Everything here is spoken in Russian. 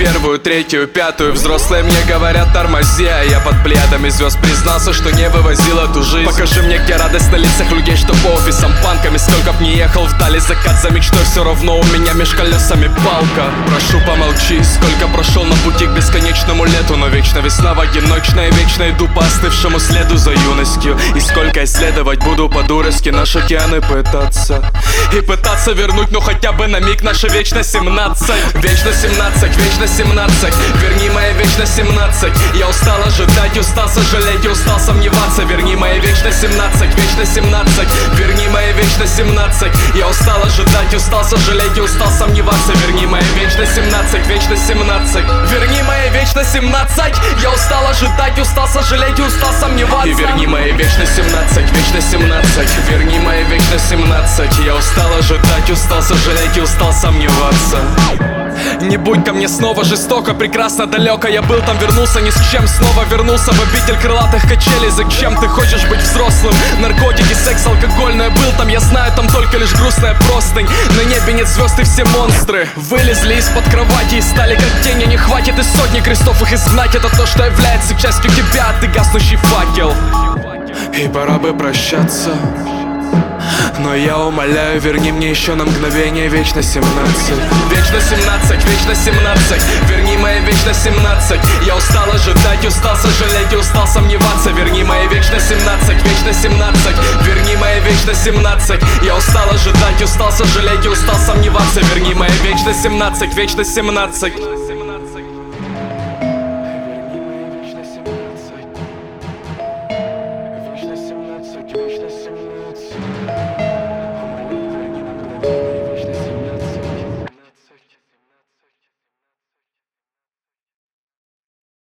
первую, третью, пятую. Взрослые мне говорят тормози, а я под пледами звезд признался, что не вывозил эту жизнь. Покажи мне, где радость на лицах людей, что по офисам панками. Сколько б не ехал вдали закат за мечтой, все равно у меня меж колесами палка. Прошу, помолчи, сколько прошел на пути к бесконечному лету, но вечно весна одиночная, вечно иду по остывшему следу за юностью. И сколько исследовать буду по-дурацки наш океаны пытаться. И пытаться вернуть, ну хотя бы на миг наша вечность 17. Вечно 17, вечно 17, верни моя вечность 17. Я устал ожидать, устал сожалеть и устал сомневаться. Верни моя вечность 17, вечно 17, верни моя вечность 17. Я устал ожидать, устал сожалеть и устал сомневаться. Верни моя вечность 17, вечно 17, верни моя вечность 17. Я устал ожидать, устал сожалеть и устал сомневаться. И верни моя вечность 17, вечно 17, верни моя вечность 17. Я устал ожидать, устал сожалеть и устал сомневаться. Не будь ко мне снова жестоко, прекрасно далеко я был там, вернулся ни с чем. Снова вернулся в обитель крылатых качелей. Зачем ты хочешь быть взрослым? Наркотики, секс, алкоголь, но я был там, я знаю, там только лишь грустная простынь. На небе нет звезд и все монстры вылезли из-под кровати и стали как тени. Не хватит и сотни крестов их изгнать. Это то, что является частью тебя, а ты гаснущий факел. И пора бы прощаться, но я умоляю, верни мне еще на мгновение вечно 17. Вечно 17, вечно 17, верни моя вечно 17. Я устал ожидать, устал сожалеть и устал сомневаться. Верни моя вечно 17, вечно 17, верни моя вечно 17. Я устал ожидать, устал сожалеть и устал сомневаться. Верни моя вечно 17, вечно 17.